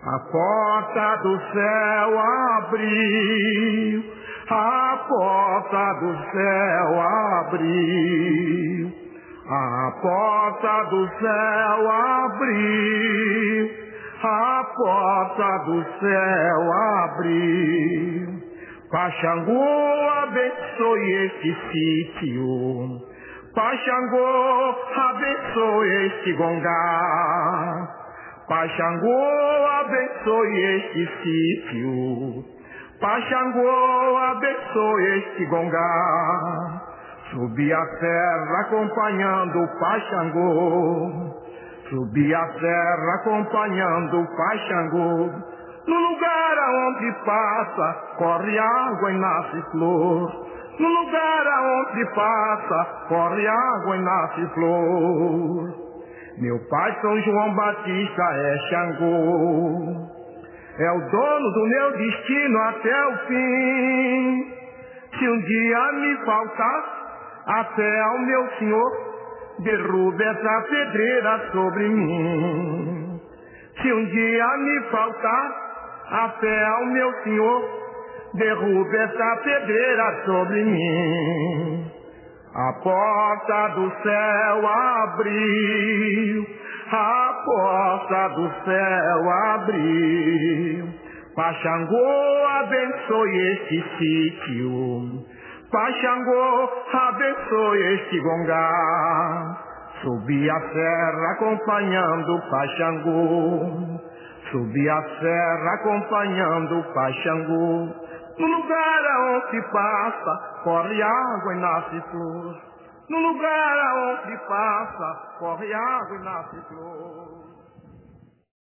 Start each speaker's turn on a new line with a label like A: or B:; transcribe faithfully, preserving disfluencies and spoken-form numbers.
A: A porta do céu abriu, a porta do céu abriu, a porta do céu abriu, a porta do céu abriu. Paxangô abençoe este sítio, Paxangô abençoe este gongá, Paxangô abençoe este sítio, Paxangô abençoe este gongá. Subi a serra acompanhando o Paxangô, subi a serra acompanhando o Paxangô. No lugar aonde passa, corre água e nasce flor. No lugar aonde passa, corre água e nasce flor. Meu pai São João Batista é Xangô, é o dono do meu destino até o fim. Se um dia me faltar a fé ao meu Senhor, derrube essa pedreira sobre mim. Se um dia me faltar a fé ao meu Senhor, derrube essa pedreira sobre mim. A porta do céu abriu, a porta do céu abriu. Paxangô abençoe este sítio, Paxangô abençoe este gongá. Subi a serra acompanhando o Paxangô, subi a serra acompanhando o Paxangô. No lugar aonde passa, corre água e nasce flor. No lugar aonde passa, corre água e nasce flor.